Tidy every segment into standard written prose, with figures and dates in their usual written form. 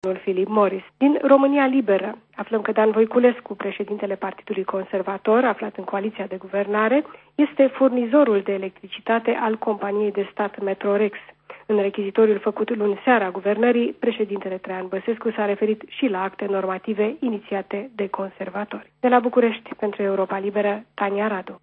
Philip Morris. Din România Liberă aflăm că Dan Voiculescu, președintele Partidului Conservator, aflat în coaliția de guvernare, este furnizorul de electricitate al companiei de stat Metrorex. În rechizitoriul făcut luni seara guvernării, președintele Traian Băsescu s-a referit și la acte normative inițiate de conservatori. De la București, pentru Europa Liberă, Tania Radu.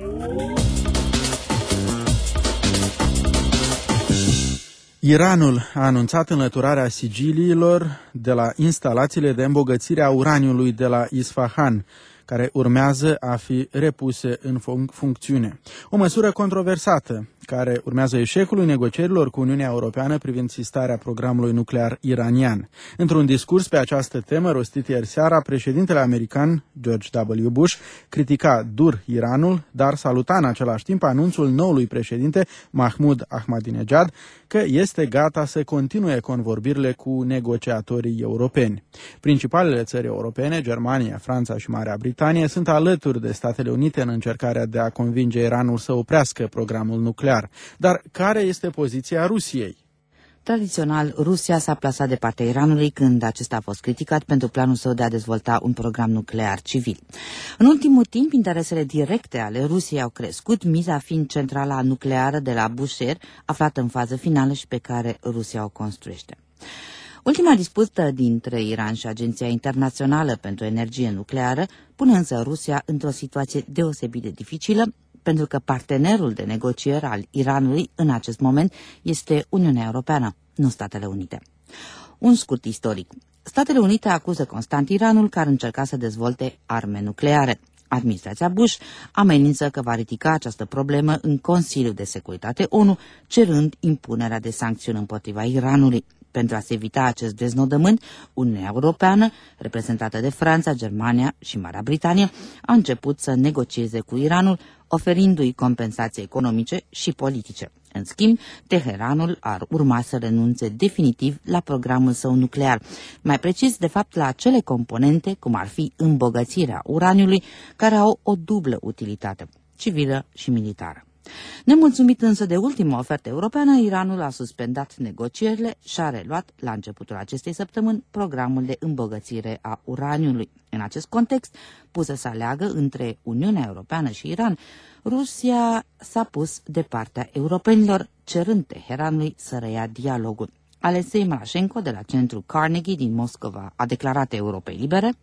Iranul a anunțat înlăturarea sigiliilor de la instalațiile de îmbogățire a uraniului de la Isfahan, care urmează a fi repuse în funcțiune. O măsură controversată, care urmează eșecului negocierilor cu Uniunea Europeană privind sistarea programului nuclear iranian. Într-un discurs pe această temă rostit ieri seara, președintele american George W. Bush critica dur Iranul, dar saluta în același timp anunțul noului președinte Mahmoud Ahmadinejad că este gata să continue convorbirile cu negociatorii europeni. Principalele țări europene, Germania, Franța și Marea Britanie, sunt alături de Statele Unite în încercarea de a convinge Iranul să oprească programul nuclear. Dar care este poziția Rusiei? Tradițional, Rusia s-a plasat de partea Iranului când acesta a fost criticat pentru planul său de a dezvolta un program nuclear civil. În ultimul timp, interesele directe ale Rusiei au crescut, miza fiind centrala nucleară de la Bushehr, aflată în fază finală și pe care Rusia o construiește. Ultima dispută dintre Iran și Agenția Internațională pentru Energie Nucleară pune însă Rusia într-o situație deosebit de dificilă, pentru că partenerul de negociere al Iranului în acest moment este Uniunea Europeană, nu Statele Unite. Un scurt istoric. Statele Unite acuză constant Iranul că ar încerca să dezvolte arme nucleare. Administrația Bush amenință că va ridica această problemă în Consiliul de Securitate ONU, cerând impunerea de sancțiuni împotriva Iranului. Pentru a se evita acest deznodământ, Uniunea Europeană, reprezentată de Franța, Germania și Marea Britanie, a început să negocieze cu Iranul, oferindu-i compensații economice și politice. În schimb, Teheranul ar urma să renunțe definitiv la programul său nuclear, mai precis, de fapt, la acele componente, cum ar fi îmbogățirea uraniului, care au o dublă utilitate, civilă și militară. Nemulțumit însă de ultima ofertă europeană, Iranul a suspendat negocierile și a reluat la începutul acestei săptămâni programul de îmbogățire a uraniului. În acest context, pusă să aleagă între Uniunea Europeană și Iran, Rusia s-a pus de partea europenilor, cerând Teheranului să reia dialogul. Alexei Malashenko de la Centrul Carnegie din Moscova a declarat Europei Libere: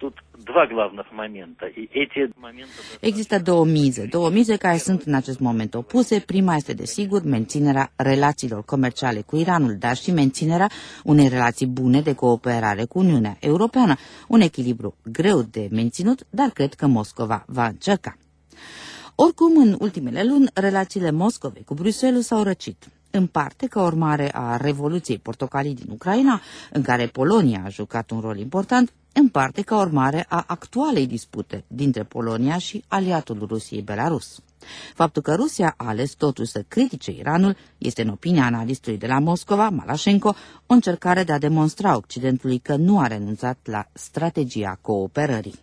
există două mize care sunt în acest moment opuse. Prima este, desigur, menținerea relațiilor comerciale cu Iranul, dar și menținerea unei relații bune de cooperare cu Uniunea Europeană. Un echilibru greu de menținut, dar cred că Moscova va încerca. Oricum, în ultimele luni, relațiile Moscovei cu Bruxelles s-au răcit. În parte ca urmare a Revoluției Portocalii din Ucraina, în care Polonia a jucat un rol important, în parte ca urmare a actualei dispute dintre Polonia și aliatul Rusiei, Belarus. Faptul că Rusia a ales totuși să critique Iranul este, în opinia analistului de la Moscova, Malashenko, o încercare de a demonstra Occidentului că nu a renunțat la strategia cooperării.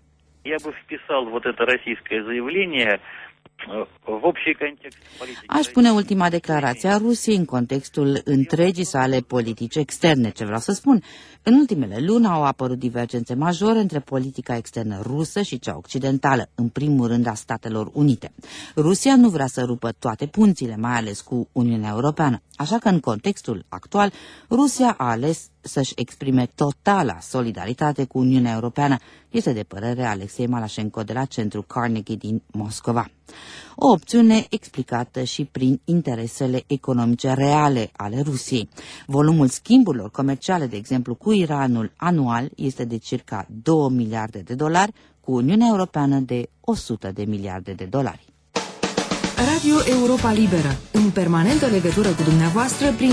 Aș pune ultima declarație a Rusiei în contextul întregii sale politici externe. Ce vreau să spun? În ultimele luni au apărut divergențe majore între politica externă rusă și cea occidentală, în primul rând a Statelor Unite. Rusia nu vrea să rupă toate punțile, mai ales cu Uniunea Europeană. Așa că în contextul actual, Rusia a ales să-și exprime totala solidaritate cu Uniunea Europeană, este de părere Alexei Malashenko de la Centrul Carnegie din Moscova. O opțiune explicată și prin interesele economice reale ale Rusiei. Volumul schimburilor comerciale, de exemplu, cu Iranul anual este de circa 2 miliarde de dolari, cu Uniunea Europeană de 100 de miliarde de dolari. Radio Europa Liberă, în permanentă legătură cu dumneavoastră prin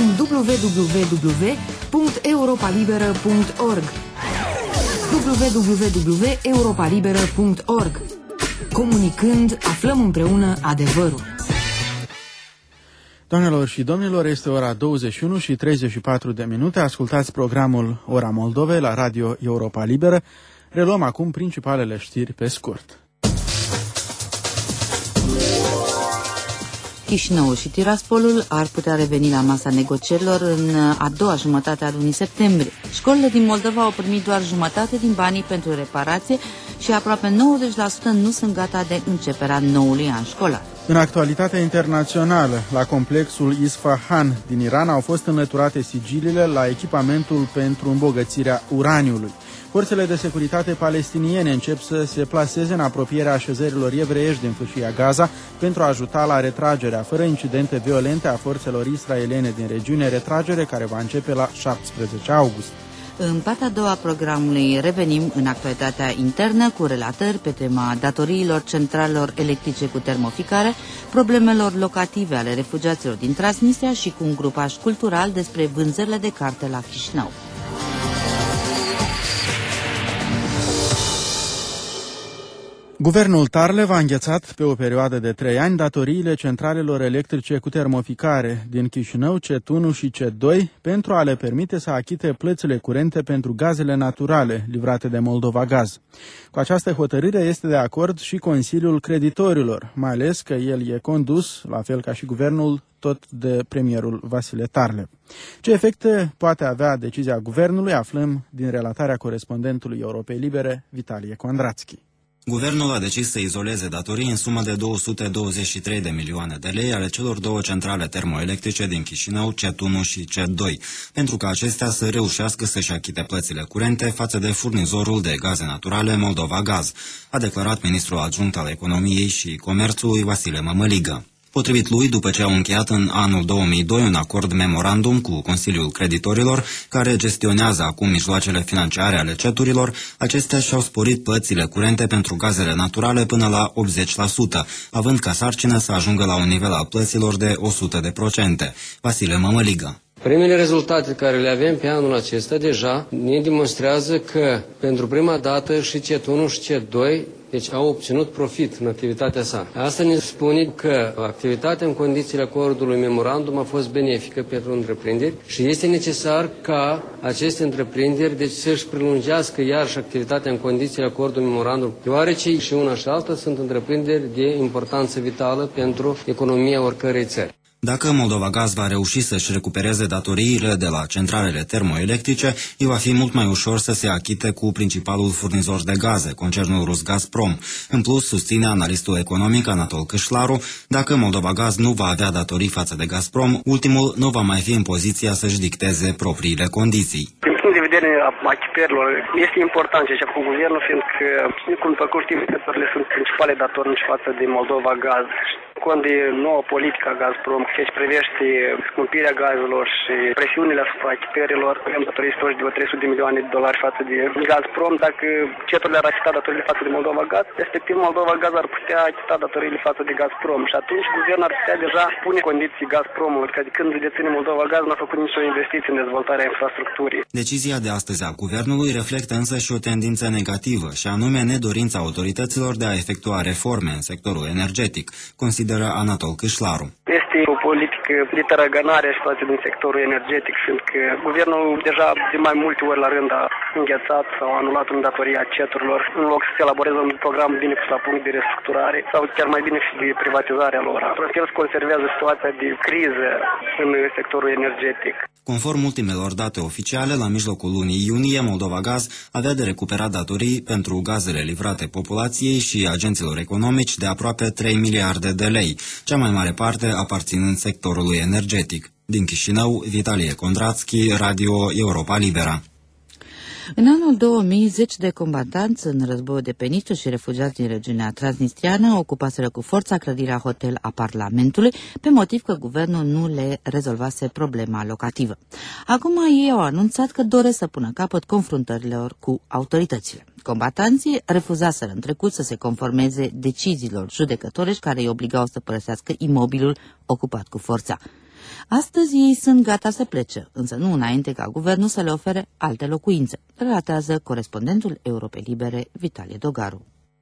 www.europalibera.org www.europalibera.org. Comunicând, aflăm împreună adevărul. Doamnelor și domnilor, este ora 21 și 34 de minute. Ascultați programul Ora Moldovei la Radio Europa Liberă. Reluăm acum principalele știri pe scurt. Chișinău și Tiraspolul ar putea reveni la masa negocierilor în a doua jumătate a lunii septembrie. Școlile din Moldova au primit doar jumătate din banii pentru reparație și aproape 90% nu sunt gata de începerea noului an școlar. În actualitatea internațională, la complexul Isfahan din Iran au fost înlăturate sigiliile la echipamentul pentru îmbogățirea uraniului. Forțele de securitate palestiniene încep să se plaseze în apropierea așezărilor evreiești din fâșia Gaza pentru a ajuta la retragerea fără incidente violente a forțelor israeliene din regiune, retragere care va începe la 17 august. În partea a doua a programului revenim în actualitatea internă cu relatări pe tema datoriilor centralelor electrice cu termoficare, problemelor locative ale refugiaților din Transnistria și cu un grupaj cultural despre vânzările de carte la Chișinău. Guvernul Tarlev a înghețat pe o perioadă de 3 ani datoriile centralelor electrice cu termoficare din Chișinău, CET1 și CET2 pentru a le permite să achite plățile curente pentru gazele naturale livrate de Moldova Gaz. Cu această hotărâre este de acord și Consiliul Creditorilor, mai ales că el e condus, la fel ca și guvernul, tot de premierul Vasile Tarlev. Ce efecte poate avea decizia guvernului, aflăm din relatarea corespondentului Europei Libere, Vitalie Kondrațchi. Guvernul a decis să izoleze datorii în sumă de 223 de milioane de lei ale celor două centrale termoelectrice din Chișinău, CET1 și CET2, pentru ca acestea să reușească să-și achite plățile curente față de furnizorul de gaze naturale Moldova Gaz, a declarat ministrul adjunct al Economiei și Comerțului Vasile Mămăligă. Potrivit lui, după ce au încheiat în anul 2002 un acord memorandum cu Consiliul Creditorilor, care gestionează acum mijloacele financiare ale ceturilor, acestea și-au sporit plățile curente pentru gazele naturale până la 80%, având ca sarcină să ajungă la un nivel al plăților de 100%. Vasile Mămăligă. Primele rezultate care le avem pe anul acesta deja ne demonstrează că pentru prima dată și CET1 și CET2 deci au obținut profit în activitatea sa. Asta ne spune că activitatea în condițiile acordului memorandum a fost benefică pentru întreprinderi și este necesar ca aceste întreprinderi deci să-și prelungească iarăși activitatea în condițiile acordului memorandum, deoarece și una și alta sunt întreprinderi de importanță vitală pentru economia oricărei țări. Dacă Moldova Gaz va reuși să-și recupereze datoriile de la centralele termoelectrice, îi va fi mult mai ușor să se achite cu principalul furnizor de gaze, concernul rus Gazprom. În plus, susține analistul economic Anatol Câșlaru, dacă Moldova Gaz nu va avea datorii față de Gazprom, ultimul nu va mai fi în poziția să-și dicteze propriile condiții. Din punct de vedere a achitărilor, este important ce a făcut guvernul, fiindcă, cum după cum știm, sectorile sunt principale datornici față de Moldova Gaz. Cont de noua politică a Gazprom, ce privește scumpirea gazelor și presiunile asupra achitărilor, avem datorii istorici de 300 de milioane de dolari față de Gazprom. Dacă ceturile ar achita datoriile față de Moldova Gaz, respectiv Moldova Gaz ar putea achita datoriile față de Gazprom. Și atunci guvernul ar putea deja pune condiții Gazpromului, că de când deține Moldova Gaz nu a făcut nicio investiție în dezvoltarea infrastructurii. Decizia de astăzi a guvernului reflectă însă și o tendință negativă, și anume nedorința autorităților de a efectua reforme în sectorul energetic, consideră Anatol Câșlaru. Este o politică de tărăgănare a situației din sectorul energetic, fiindcă guvernul deja de mai multe ori la rând a înghețat sau a anulat îndatoria ceturilor, în loc să se elaboreze un program bine pus la punct de restructurare sau chiar mai bine și de privatizarea lor. Astfel se conservează situația de criză în sectorul energetic. Conform ultimelor date oficiale, la mijlocul lunii iunie, Moldova Gaz avea de recuperat datorii pentru gazele livrate populației și agenților economici de aproape 3 miliarde de lei, cea mai mare parte aparținând sectorului energetic. Din Chișinău, Vitalie Kondrațchi, Radio Europa Libera. În anul 2000, 10 de combatanți în războiul de pe Nistru și refugiați din regiunea transnistriană ocupaseră cu forța clădirea hotel a Parlamentului, pe motiv că guvernul nu le rezolvase problema locativă. Acum ei au anunțat că doresc să pună capăt confruntărilor cu autoritățile. Combatanții refuzaseră în trecut să se conformeze deciziilor judecătorești care îi obligau să părăsească imobilul ocupat cu forța. Astăzi ei sunt gata să plece, însă nu înainte ca guvernul să le ofere alte locuințe, relatează corespondentul Europei Libere, Vitalie Dogaru.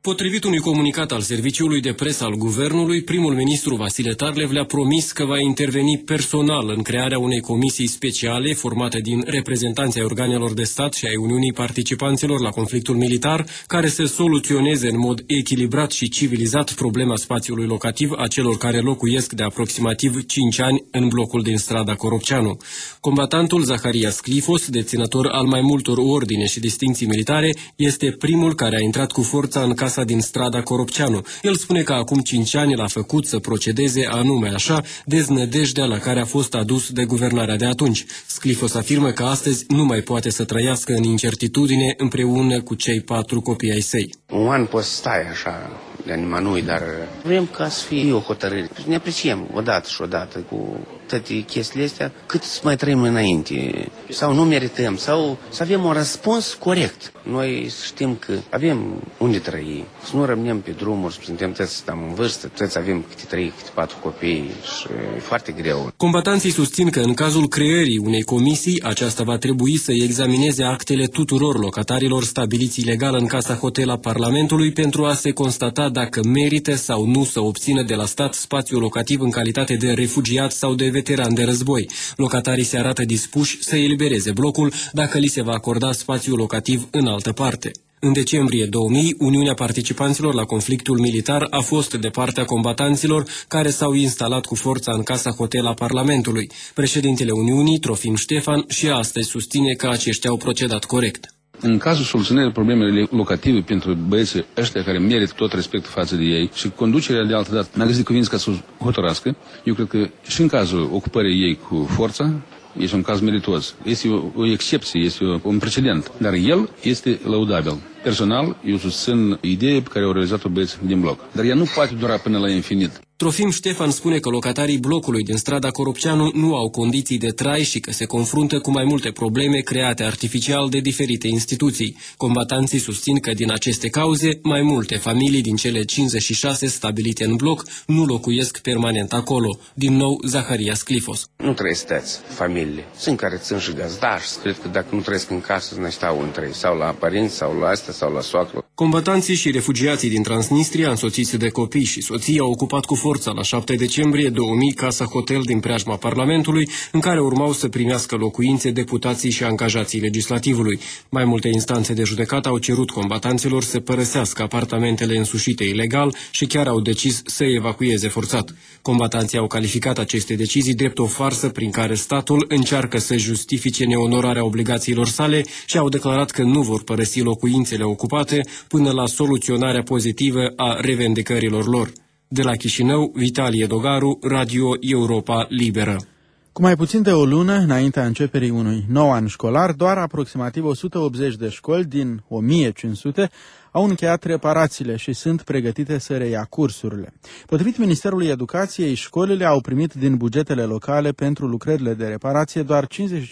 Potrivit unui comunicat al Serviciului de Presă al Guvernului, primul ministru Vasile Tarlev le-a promis că va interveni personal în crearea unei comisii speciale formate din reprezentanții ai organelor de stat și ai Uniunii participanților la conflictul militar, care să soluționeze în mod echilibrat și civilizat problema spațiului locativ a celor care locuiesc de aproximativ 5 ani în blocul din strada Coropceanu. Combatantul Zaharias Clifos, deținător al mai multor ordine și distincții militare, este primul care a intrat cu forța în casa din strada Coropceanu. El spune că acum 5 ani l-a făcut să procedeze anume așa deznădejdea la care a fost adus de guvernarea de atunci. Sclifos afirmă că astăzi nu mai poate să trăiască în incertitudine împreună cu cei 4 copii ai săi. Un an poți să stai așa de nimănui, dar vrem ca să fie o hotărâre. Ne apreciem odată și odată cu toate chestiile astea, cât să mai trăim înainte. Sau nu merităm, sau să avem un răspuns corect. Noi știm că avem unde trăi, să nu rămânem pe drumuri, suntem toți stăm în vârstă, toți avem câte 3, câte 4 copii și e foarte greu. Combatanții susțin că în cazul creării unei comisii, aceasta va trebui să examineze actele tuturor locatarilor stabiliți ilegal în Casa Hotel a Parlamentului pentru a se constata dacă merită sau nu să obțină de la stat spațiu locativ în calitate de refugiat sau de veteran de război. Locatarii se arată dispuși să elibereze blocul dacă li se va acorda spațiu locativ în altă parte. În decembrie 2000, Uniunea Participanților la conflictul militar a fost de partea combatanților care s-au instalat cu forța în Casa Hotel a Parlamentului. Președintele Uniunii, Trofim Ștefan, și astăzi susține că aceștia au procedat corect. În cazul soluționării problemele locative pentru băieții ăștia care merită tot respectul față de ei și conducerea de altă dată n-a găsit cuvință ca să o hotărască, eu cred că și în cazul ocupării ei cu forța, este un caz meritos. Este o excepție, este un precedent, dar el este lăudabil. Personal, eu susțin ideea pe care au realizat-o băieții din bloc. Dar ea nu poate dura până la infinit. Trofim Ștefan spune că locatarii blocului din strada Coropceanu nu au condiții de trai și că se confruntă cu mai multe probleme create artificial de diferite instituții. Combatanții susțin că din aceste cauze, mai multe familii din cele 56 stabilite în bloc nu locuiesc permanent acolo. Din nou, Zaharias Clifos. Nu trebuie să stați familiile. Sunt care țin și gazdași. Cred că dacă nu trăiesc în casă, ne stau între ei. Sau la părinți, sau la astea, sau la soacră. Combatanții și refugiații din Transnistria, însoțiți de copii și soții, au ocupat cu forța la 7 decembrie 2000 Casa Hotel din preajma Parlamentului, în care urmau să primească locuințe deputații și angajații legislativului. Mai multe instanțe de judecată au cerut combatanților să părăsească apartamentele însușite ilegal și chiar au decis să evacueze forțat. Combatanții au calificat aceste decizii drept o farsă prin care statul încearcă să justifice neonorarea obligațiilor sale și au declarat că nu vor părăsi locuințele ocupate până la soluționarea pozitivă a revendicărilor lor. De la Chișinău, Vitalie Dogaru, Radio Europa Liberă. Cu mai puțin de o lună înaintea începerii unui nou an școlar, doar aproximativ 180 de școli din 1500 au încheiat reparațiile și sunt pregătite să reia cursurile. Potrivit Ministerului Educației, școlile au primit din bugetele locale pentru lucrările de reparație doar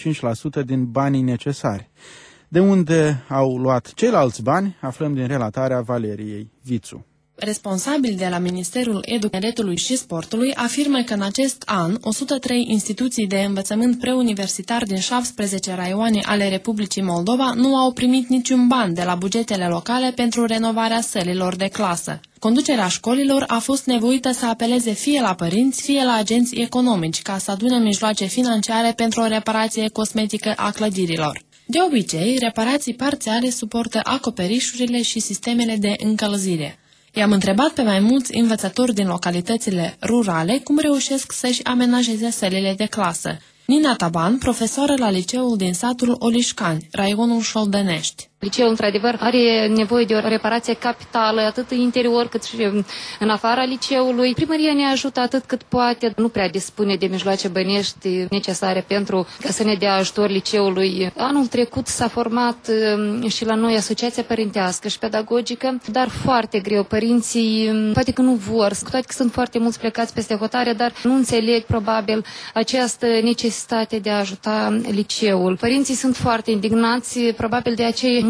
55% din banii necesari. De unde au luat ceilalți bani, aflăm din relatarea Valeriei Vițu. Responsabil de la Ministerul Educației și Sportului afirmă că în acest an 103 instituții de învățământ preuniversitar din 17 raioane ale Republicii Moldova nu au primit niciun ban de la bugetele locale pentru renovarea sălilor de clasă. Conducerea școlilor a fost nevoită să apeleze fie la părinți, fie la agenți economici ca să adune mijloace financiare pentru o reparație cosmetică a clădirilor. De obicei, reparații parțiale suportă acoperișurile și sistemele de încălzire. I-am întrebat pe mai mulți învățători din localitățile rurale cum reușesc să-și amenajeze sălile de clasă. Nina Taban, profesoară la liceul din satul Olișcani, raionul Șoldănești. Liceul, într-adevăr, are nevoie de o reparație capitală, atât în interior cât și în afara liceului. Primăria ne ajută atât cât poate, nu prea dispune de mijloace bănești necesare pentru ca să ne dea ajutor liceului. Anul trecut s-a format și la noi asociația părintească și pedagogică, dar foarte greu. Părinții poate că nu vor, cu toate că sunt foarte mulți plecați peste hotare, dar nu înțeleg probabil această necesitate de a ajuta liceul. Părinții sunt foarte indignați, probabil de aceea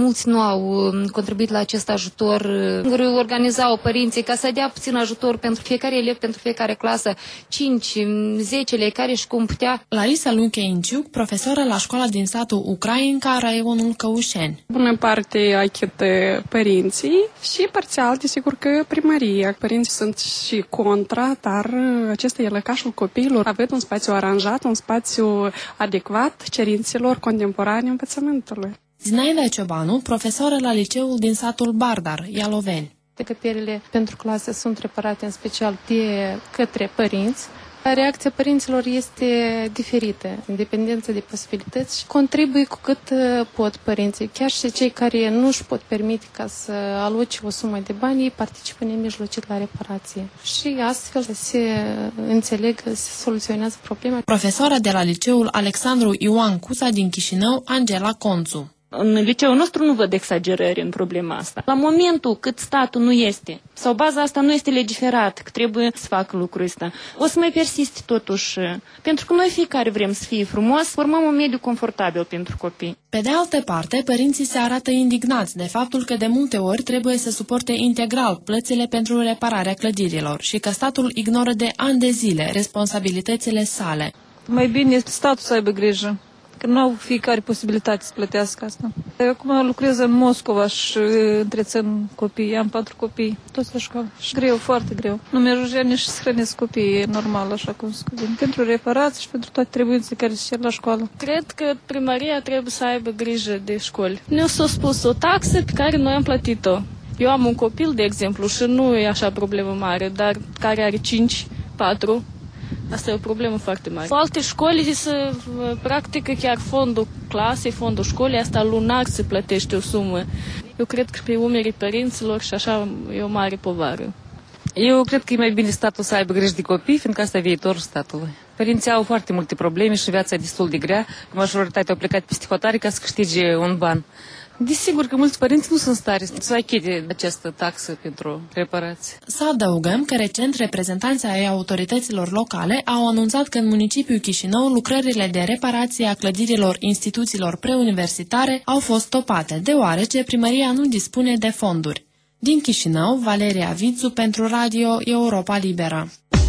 mulți nu au contribuit la acest ajutor. Organizau părinții ca să dea puțin ajutor pentru fiecare elev, pentru fiecare clasă, 5, 10 lei, care și cum putea. Larisa Luncheinciuc, profesoră la școala din satul Ucrainca, raionul Căușeni. Bună parte achită părinții și parțial, desigur că primăria. Părinții sunt și contra, dar acesta e lăcașul copiilor. Avem un spațiu aranjat, un spațiu adecvat cerințelor contemporane învățământului. Zinaida Ciobanu, profesoră la liceul din satul Bardar, Ialoveni. Decăperile pentru clase sunt reparate în special de către părinți. Reacția părinților este diferită, în dependență de posibilități și contribuie cu cât pot părinții. Chiar și cei care nu își pot permite ca să aloce o sumă de bani, ei participă nemijlocit la reparație. Și astfel se înțeleg, se soluționează problema. Profesoara de la liceul Alexandru Ioan Cuza din Chișinău, Angela Conțu. În liceul nostru nu văd exagerări în problema asta. La momentul cât statul nu este, sau baza asta nu este legiferat, că trebuie să facă lucrul ăsta, o să mai persiste totuși. Pentru că noi fiecare vrem să fie frumos, formăm un mediu confortabil pentru copii. Pe de altă parte, părinții se arată indignați de faptul că de multe ori trebuie să suporte integral plățile pentru repararea clădirilor și că statul ignoră de ani de zile responsabilitățile sale. Mai bine statul să aibă grijă, că nu au fiecare posibilitate să plătească asta. Eu acum lucrez în Moscova și întrețin copii, am 4 copii, toți la școală. Și greu, foarte greu. Nu mi-ajungea nici să hrănesc copiii normal, așa cum se cuvine. Pentru reparații și pentru toate trebuințele care se cer la școală. Cred că primăria trebuie să aibă grijă de școli. Ne-a spus o taxă pe care noi am plătit-o. Eu am un copil, de exemplu, și nu e așa problemă mare, dar care are 5, 4... Asta e o problemă foarte mare. Alte școli se practică chiar fondul clasei, fondul școlii, asta lunar se plătește o sumă. Eu cred că pe umerii părinților și așa e o mare povară. Eu cred că e mai bine statul să aibă grijă de copii, fiindcă asta e viitorul statului. Părinții au foarte multe probleme și viața e destul de grea. Majoritatea au plecat peste hotare ca să câștige un ban. Desigur că mulți părinți nu sunt stare să achite această taxă pentru reparații. Să adăugăm că recent reprezentanții ai autorităților locale au anunțat că în municipiul Chișinău lucrările de reparație a clădirilor instituțiilor preuniversitare au fost stopate, deoarece primăria nu dispune de fonduri. Din Chișinău, Valeria Vițu pentru Radio Europa Liberă.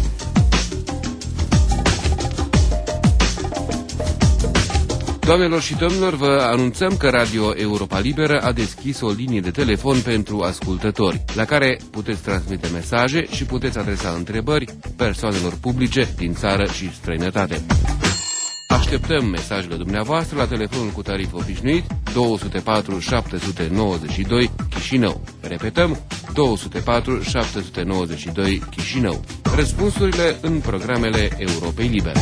Doamnelor și domnilor, vă anunțăm că Radio Europa Liberă a deschis o linie de telefon pentru ascultători, la care puteți transmite mesaje și puteți adresa întrebări persoanelor publice din țară și străinătate. Așteptăm mesajele dumneavoastră la telefonul cu tarif obișnuit 204 792 Chișinău. Repetăm, 204 792 Chișinău. Răspunsurile în programele Europei Libere.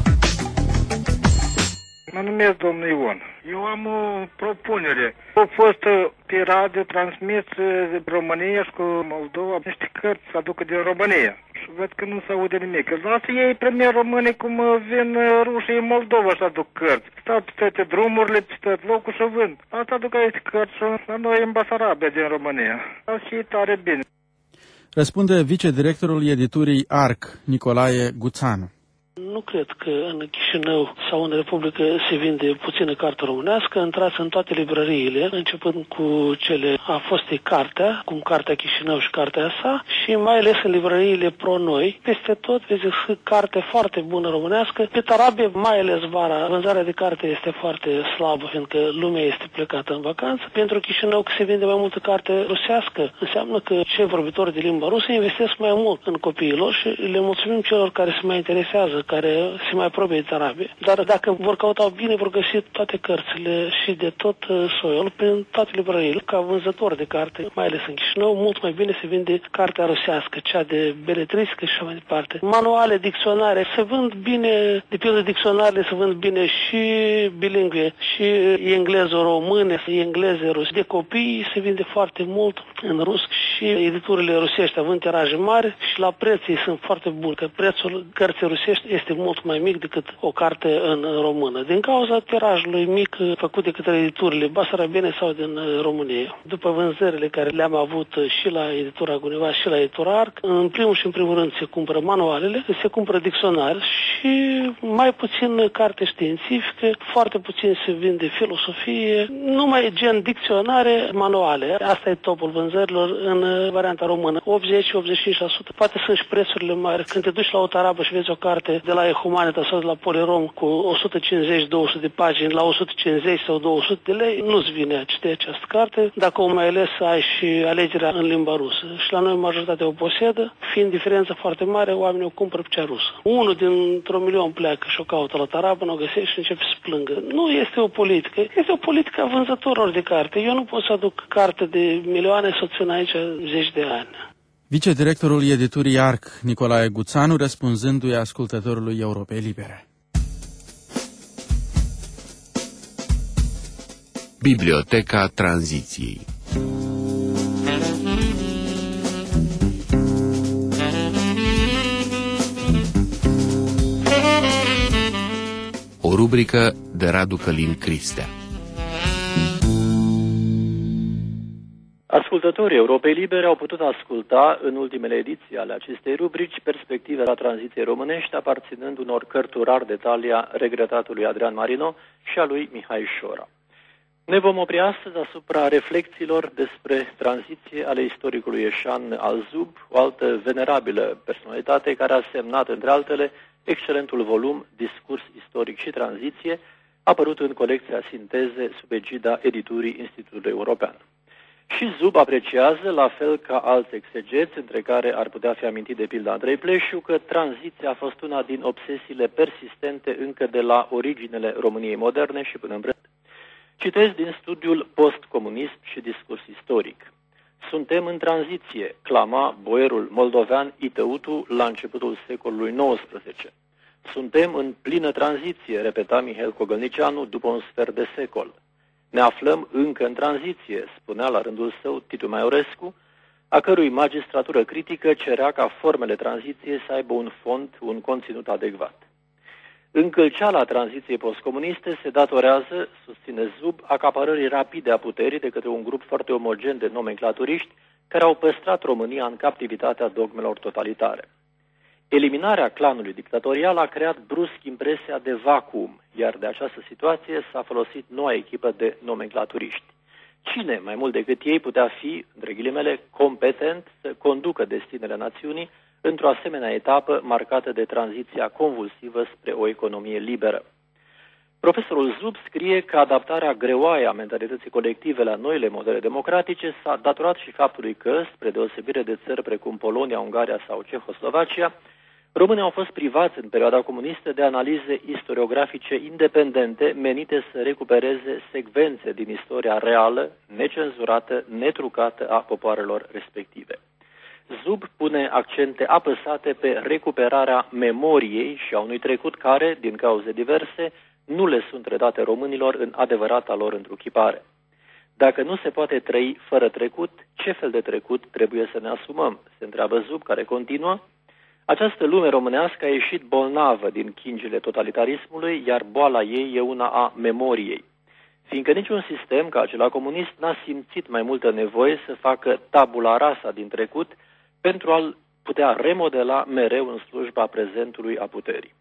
Mă numesc domnul Ion. Eu am o propunere. Au fost pe radio transmis România și cu Moldova niște cărți să aducă din România. Și văd că nu se aude nimic. Lasă ei premier române cum vin rușii în Moldova și aduc cărți. Stau pe toate drumurile, pe tot locul și vând. Asta aduc aici cărți și la noi în Basarabia din România. Și tare bine. Răspunde vicedirectorul editurii ARC, Nicolae Guțanu. Nu cred că în Chișinău sau în Republică se vinde puțină carte românească. Intrați în toate librăriile, începând cu cele a fostei Cartea, cum Cartea Chișinău și Cartea sa, și mai ales în librăriile pro-noi. Peste tot veți găsi carte foarte bună românească. Pe Tarabie, mai ales vara, vânzarea de carte este foarte slabă, fiindcă lumea este plecată în vacanță. Pentru Chișinău, că se vinde mai multă carte rusească, înseamnă că cei vorbitori de limba rusă investesc mai mult în copiilor și le mulțumim celor care se mai interesează, care se mai apropie de Arabie. Dar dacă vor căuta bine, vor găsi toate cărțile și de tot soiul prin toate librăriile. Ca vânzător de carte, mai ales în Chișinău, mult mai bine se vinde cartea rusească, cea de beletristică și așa mai departe. Manuale, dicționare, se vând bine, de pildă dicționarele se vând bine și bilingve, și engleză-române, engleze-rus. De copii se vinde foarte mult în rus și editurile rusești având tiraje mari și la preț ei sunt foarte buni, că prețul cărții rusești este este mult mai mic decât o carte în română, din cauza tirajului mic făcut de către editurile basarabiene sau din România. După vânzările care le-am avut și la editura Guneva și la editura Arc, în primul și în primul rând se cumpără manualele, se cumpără dicționari și mai puțin carte științifică, foarte puțin se vinde filosofie, numai gen dicționare, manuale. Asta e topul vânzărilor în varianta română. 80-85%. Poate sunt și prețurile mari. Când te duci la o tarabă și vezi o carte de la Ehumanita sau de la Polirom cu 150-200 de pagini la 150 sau 200 de lei, nu-ți vine a citi această carte, dacă o mai ales ai și alegerea în limba rusă. Și la noi majoritatea o posedă, fiind diferența foarte mare, oamenii o cumpără pe cea rusă. Unul dintr-un milion pleacă și o caută la tarabă, nu o găsește și începe să plângă. Nu este o politică, este o politică a vânzătorilor de carte. Eu nu pot să aduc carte de milioane să o țin aici 10 de ani. Vicedirectorul editurii Arc, Nicolae Guțanu, răspunzându-i ascultătorului Europei Libere. Biblioteca Tranziției. O rubrică de Radu Călin Cristea. Ascultătorii Europei Libere au putut asculta în ultimele ediții ale acestei rubrici perspective la tranziției românești, aparținând unor cărturari de talia regretatului Adrian Marino și a lui Mihai Șora. Ne vom opri astăzi asupra reflexiilor despre tranziție ale istoricului ieșan al Zub, o altă venerabilă personalitate care a semnat, între altele, excelentul volum Discurs istoric și tranziție, apărut în colecția Sinteze sub egida editurii Institutului European. Și Zub apreciază, la fel ca alți exegeți, între care ar putea fi amintit de pildă Andrei Pleșu, că tranziția a fost una din obsesiile persistente încă de la originele României moderne și până în prezent. Citez din studiul Postcomunist și Discurs istoric. Suntem în tranziție, clama boierul moldovean Ităutu la începutul secolului XIX. Suntem în plină tranziție, repeta Mihail Cogălnicianu după un sfert de secol. Ne aflăm încă în tranziție, spunea la rândul său Titu Maiorescu, a cărui magistratură critică cerea ca formele tranziției să aibă un fond, un conținut adecvat. Încălceala tranziției postcomuniste se datorează, susține Zub, acaparării rapide a puterii de către un grup foarte omogen de nomenclaturiști care au păstrat România în captivitatea dogmelor totalitare. Eliminarea clanului dictatorial a creat brusc impresia de vacuum, iar de această situație s-a folosit noua echipă de nomenclaturiști. Cine, mai mult decât ei, putea fi, între ghilimele, competent să conducă destinele națiunii într-o asemenea etapă marcată de tranziția convulsivă spre o economie liberă? Profesorul Zub scrie că adaptarea greoaie a mentalității colective la noile modele democratice s-a datorat și faptului că, spre deosebire de țări precum Polonia, Ungaria sau Cehoslovacia, românii au fost privați în perioada comunistă de analize istoriografice independente menite să recupereze secvențe din istoria reală, necenzurată, netrucată a popoarelor respective. Zub pune accente apăsate pe recuperarea memoriei și a unui trecut care, din cauze diverse, nu le sunt redate românilor în adevărata lor întruchipare. Dacă nu se poate trăi fără trecut, ce fel de trecut trebuie să ne asumăm? Se întreabă Zub, care continuă. Această lume românească a ieșit bolnavă din chingile totalitarismului, iar boala ei e una a memoriei. Fiindcă niciun sistem ca acela comunist n-a simțit mai multă nevoie să facă tabula rasa din trecut pentru a-l putea remodela mereu în slujba prezentului a puterii.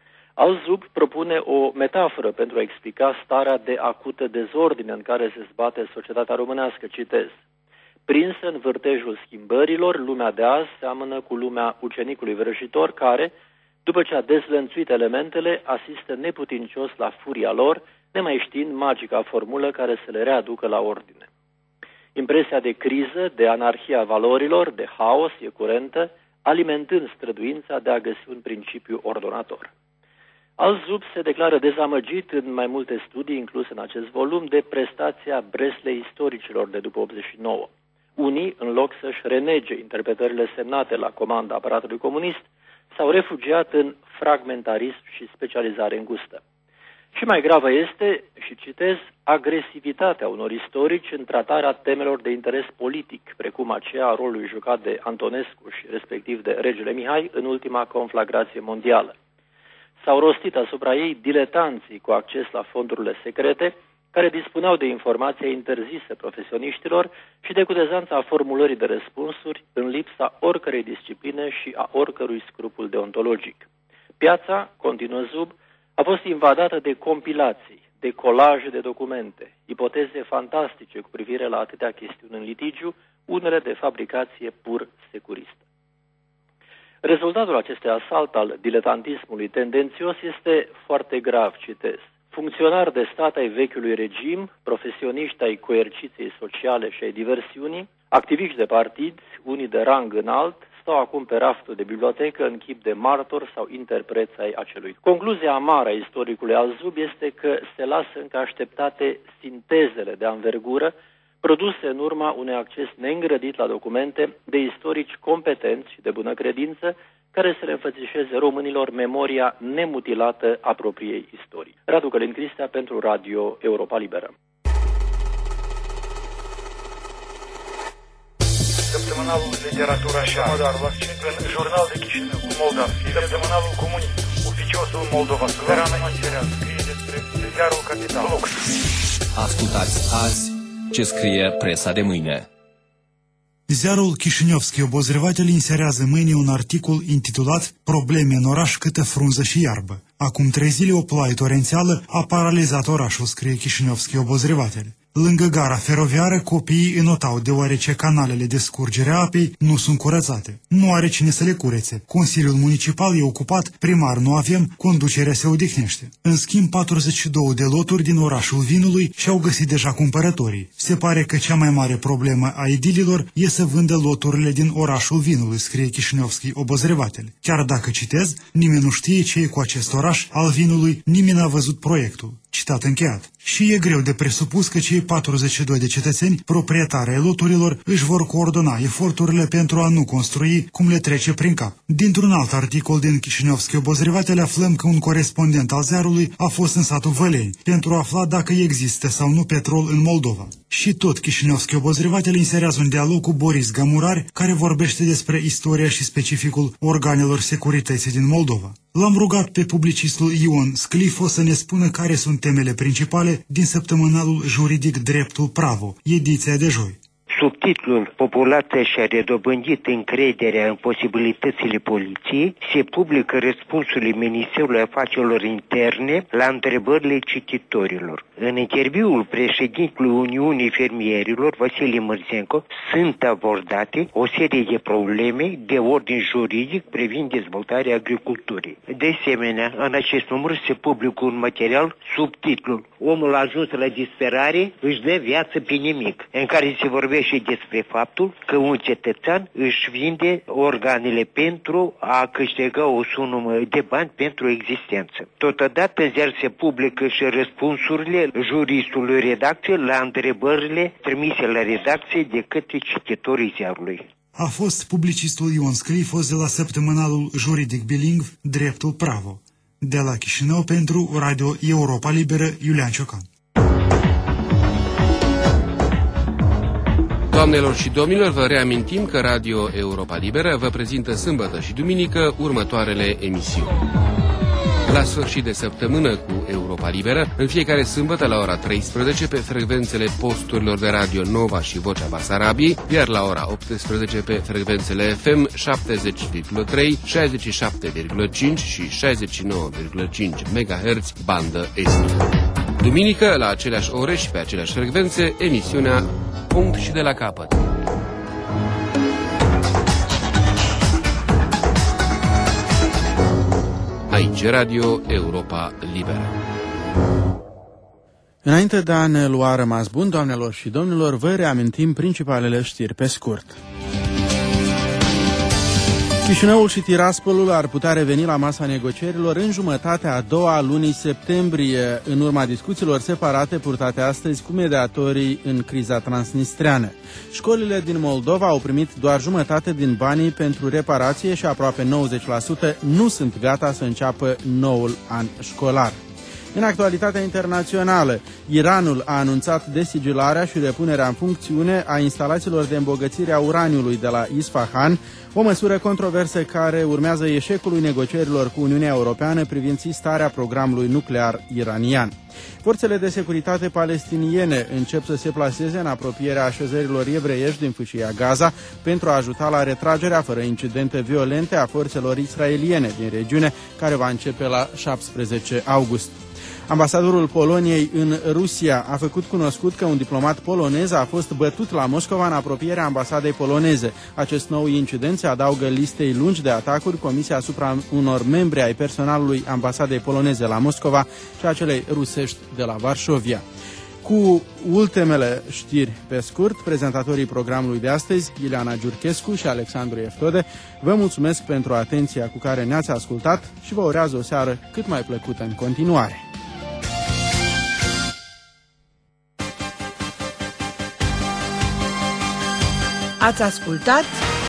Al-Zub propune o metaforă pentru a explica starea de acută dezordine în care se zbate societatea românească, citez. Prinsă în vârtejul schimbărilor, lumea de azi seamănă cu lumea ucenicului vrăjitor care, după ce a dezlănțuit elementele, asistă neputincios la furia lor, nemai știind magica formulă care să le readucă la ordine. Impresia de criză, de anarhia valorilor, de haos e curentă, alimentând străduința de a găsi un principiu ordonator. Al-Zub se declară dezamăgit în mai multe studii incluse în acest volum de prestația breslei istoricilor de după 89. Unii, în loc să-și renege interpretările semnate la comanda aparatului comunist, s-au refugiat în fragmentarism și specializare îngustă. Și mai gravă este, și citez, agresivitatea unor istorici în tratarea temelor de interes politic, precum aceea a rolului jucat de Antonescu și respectiv de regele Mihai în ultima conflagrație mondială. S-au rostit asupra ei diletanții cu acces la fondurile secrete, care dispuneau de informația interzisă profesioniștilor și de cudezanța formulării de răspunsuri în lipsa oricărei discipline și a oricărui scrupul deontologic. Piața, continuă Zub, a fost invadată de compilații, de colaje de documente, ipoteze fantastice cu privire la atâtea chestiuni în litigiu, unele de fabricație pur securistă. Rezultatul acestui asalt al diletantismului tendențios este foarte grav, citez. Funcționari de stat ai vechiului regim, profesioniști ai coerciției sociale și ai diversiunii, activiști de partid, unii de rang înalt, stau acum pe raftul de bibliotecă în chip de martori sau interpreți ai acelui. Concluzia amară a istoricului Azub este că se lasă încă așteptate sintezele de anvergură produse în urma unui acces neîngrădit la documente de istorici competenți și de bună credință, care să le înfățișeze românilor memoria nemutilată a propriei istorii. Radu Călin Cristea pentru Radio Europa Liberă. Săptămânalul Literatura și Moldova, în Jurnal de Chișinău, Moldav, Săptămânalul Comunist, Oficiosul Moldova, Suverană Material, scrie despre Ziarul Capital. Ascultați azi ce scrie presa de mâine. Ziarul Chișinevski Obozrevatel inserează mâine un articol intitulat Probleme în oraș câtă frunză și iarbă. Acum 3 zile o ploaie torențială a paralizat orașul, scrie Chișinevski Obozrevatel. Lângă gara feroviară, copiii înotau deoarece canalele de scurgere a apei nu sunt curățate. Nu are cine să le curețe. Consiliul municipal e ocupat, primar nu avem, conducerea se odihnește. În schimb, 42 de loturi din orașul vinului și-au găsit deja cumpărătorii. Se pare că cea mai mare problemă a edililor e să vândă loturile din orașul vinului, scrie Chișinevski Obozrevatel. Chiar dacă citez, nimeni nu știe ce e cu acest oraș al vinului, nimeni n-a văzut proiectul. Citat încheiat. Și e greu de presupus că cei 42 de cetățeni, proprietari ai loturilor, își vor coordona eforturile pentru a nu construi cum le trece prin cap. Dintr-un alt articol din Chișinevski Obozrevatel aflăm că un corespondent al ziarului a fost în satul Văleni pentru a afla dacă există sau nu petrol în Moldova. Și tot Chișinevski Obozrevatel inserează un dialog cu Boris Gamurari, care vorbește despre istoria și specificul organelor securității din Moldova. L-am rugat pe publicistul Ion Sclifo să ne spună care sunt temele principale din săptămânalul juridic Dreptul Pravo, ediția de joi. Subtitlul Populația și-a redobândit încrederea în posibilitățile poliției se publică răspunsurile Ministerului Afacerilor Interne la întrebările cititorilor. În interviul președintelui Uniunii Fermierilor, Vasile Mărzenco, sunt abordate o serie de probleme de ordin juridic privind dezvoltarea agriculturii. De asemenea, în acest număr se publică un material subtitlul Omul a ajuns la disperare, își dă viață pe nimic, în care se vorbește și despre faptul că un cetățean își vinde organele pentru a câștiga o sumă de bani pentru existență. Totodată în ziar se publică și răspunsurile juristului redacție la întrebările trimise la redacție de către cititorii ziarului. A fost publicistul Ion Sclifos de la săptămânalul juridic bilingv Dreptul Pravo. De la Chișinău pentru Radio Europa Liberă, Iulian Ciocan. Doamnelor și domnilor, vă reamintim că Radio Europa Liberă vă prezintă sâmbătă și duminică următoarele emisiuni. La sfârșit de săptămână cu Europa Liberă, în fiecare sâmbătă la ora 13 pe frecvențele posturilor de Radio Nova și Vocea Basarabiei, iar la ora 18 pe frecvențele FM 70,3, 67,5 și 69,5 MHz bandă estică. Duminică, la aceleași ore și pe aceleași frecvențe, emisiunea Punct și de la capăt. Aici Radio Europa Liberă. Înainte de a ne lua rămas bun, doamnelor și domnilor, vă reamintim principalele știri pe scurt. Chișinăul și Tiraspolul ar putea reveni la masa negocierilor în jumătatea a doua a lunii septembrie, în urma discuțiilor separate purtate astăzi cu mediatorii în criza transnistreană. Școlile din Moldova au primit doar jumătate din banii pentru reparație și aproape 90% nu sunt gata să înceapă noul an școlar. În actualitatea internațională, Iranul a anunțat desigilarea și repunerea în funcțiune a instalațiilor de îmbogățire a uraniului de la Isfahan, o măsură controversă care urmează eșecului negocierilor cu Uniunea Europeană privind starea programului nuclear iranian. Forțele de securitate palestiniene încep să se plaseze în apropierea așezărilor evreiești din fâșia Gaza pentru a ajuta la retragerea fără incidente violente a forțelor israeliene din regiune, care va începe la 17 august. Ambasadorul Poloniei în Rusia a făcut cunoscut că un diplomat polonez a fost bătut la Moscova în apropierea ambasadei poloneze. Acest nou incident se adaugă listei lungi de atacuri comise asupra unor membri ai personalului ambasadei poloneze la Moscova și a celei rusești de la Varșovia. Cu ultimele știri pe scurt, prezentatorii programului de astăzi, Ileana Giurchescu și Alexandru Eftode, vă mulțumesc pentru atenția cu care ne-ați ascultat și vă urează o seară cât mai plăcută în continuare. Ați ascultat